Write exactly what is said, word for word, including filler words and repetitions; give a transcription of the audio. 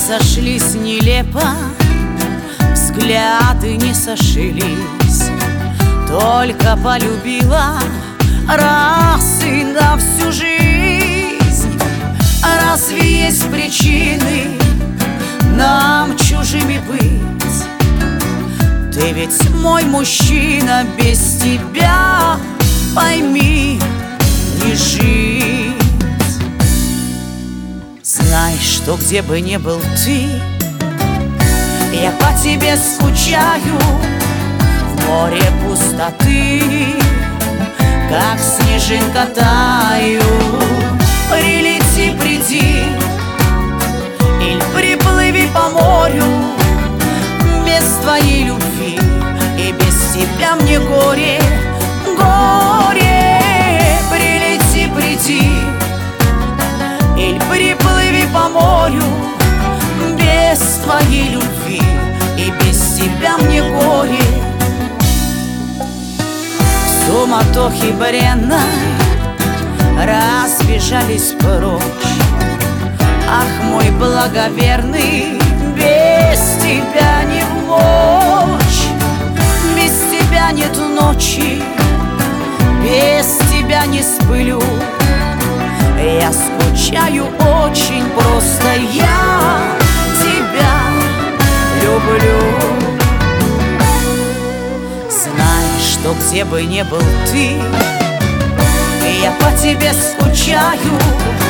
сошлись нелепо, взгляды не сошлись. Только полюбила раз и на всю жизнь. Разве есть причины нам чужими быть? Ты ведь мой мужчина, без тебя, пойми, не жить. Знай, что где бы ни был ты, я по тебе скучаю. В море пустоты, как снежинка таю. Прилети, приди, или приплыви по морю. Без твоей любви и без тебя мне горе, горе. Прилети, приди, или приплыви по морю. Без твоей любви и без тебя мне горе. В суматохе бренной разбежались прочь. Ах, мой благоверный, без тебя не в мочь. Без тебя нет ночи, без тебя не спылю. Я скучаю очень, просто я тебя люблю. Знай, что где бы ни был ты, я по тебе скучаю.